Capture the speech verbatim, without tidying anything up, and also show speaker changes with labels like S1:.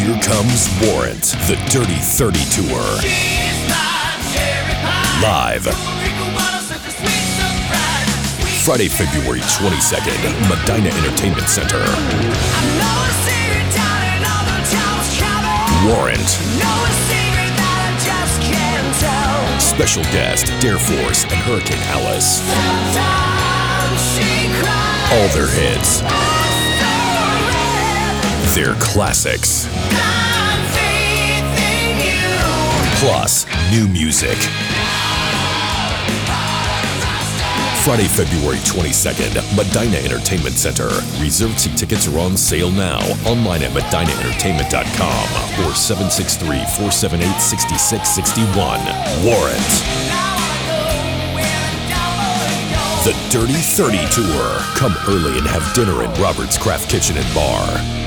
S1: Here comes Warrant, the Dirty thirty Tour. Live. Friday, February twenty-second, Medina Entertainment Center. Warrant. Special guest, Dare Force and Hurricane Alice. All their hits. Their classics. Plus, new music. Friday, February twenty-second, Medina Entertainment Center. Reserved seat tickets are on sale now. Online at medina entertainment dot com or seven six three, four seven eight, six six six one. Warrant. The Dirty thirty Tour. Come early and have dinner at Robert's Craft Kitchen and Bar.